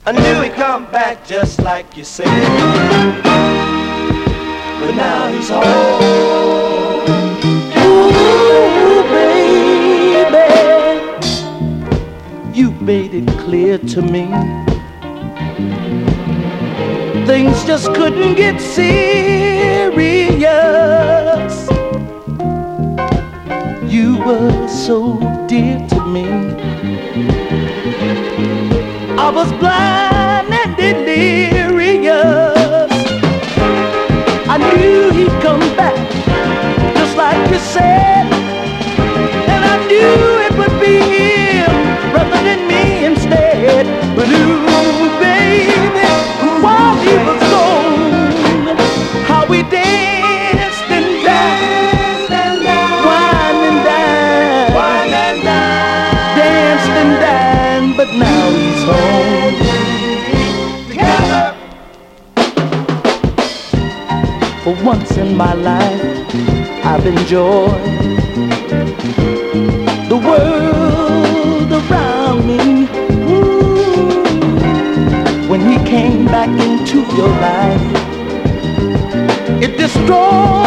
I knew he'd come back just like you said. But now he's home. Ooh, baby, you made it clear to me things just couldn't get serious. You were so dear to me. I was blind and delirious. I knew he'd come back, just like you said. And I knew it would be him rather than me instead. But ooh, baby, while he was gone, how we danced and danced and whined and dined, danced and dined. But now he's home. Together. For once in my life, I've enjoyed the world around me. Ooh. When he came back into your life, it destroyed